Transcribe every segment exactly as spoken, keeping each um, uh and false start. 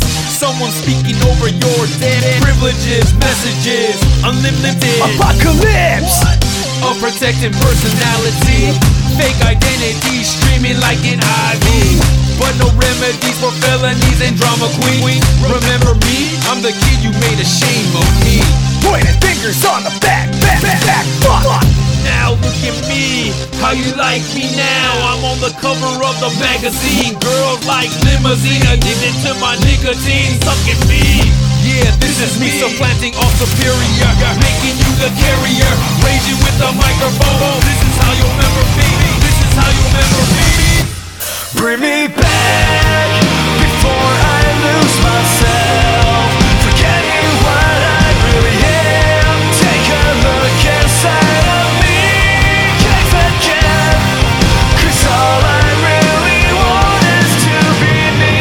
Someone speaking over your dead privileges, messages, unlimited apocalypse, a protected personality, fake identity streaming like an I V. But no remedies for felonies and drama queen. Remember me? I'm the kid you made a shame of me. Pointing fingers on the back, back, back, fuck. Now look at me, how you like me now? I'm on the cover of the magazine. Girls like limousine, addicted to my nicotine. Suck at me. Yeah, this is me, supplanting all superior, making you the carrier, raging with the microphone. This is how you'll remember me. This is how you'll remember me. Bring me back before I lose myself, forgetting what I really am. Take a look inside of me, cause I can, cause all I really want is to be me.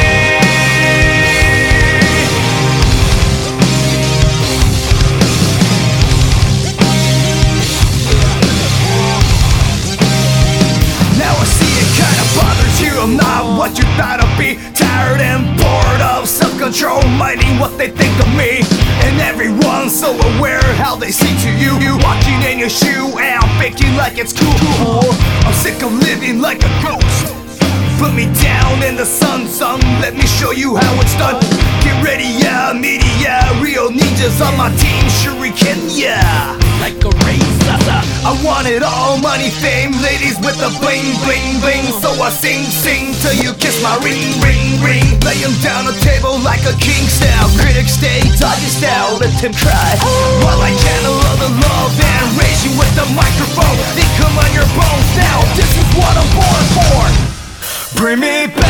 Now I see it kinda bothers you, I'm not what you thought I'd be. Tired and bored of self-control, minding what they think of me. And everyone's so aware how they see to you. You walking in your shoe and I'm faking like it's cool. I'm sick of living like a ghost. Put me down in the sun, son, let me show you how it's done. Get ready, yeah, media, real ninjas on my team, shuriken, yeah. Like a razor, I want it all, money, fame, ladies with the bling, bling, bling. So I sing, sing, till you kiss my ring, ring, ring. Lay 'em down a table like a king style. Critics stay doggy style, let them cry, while I channel all the love and raise you with the microphone. They come on your bones now, this is what I'm born for. Bring me back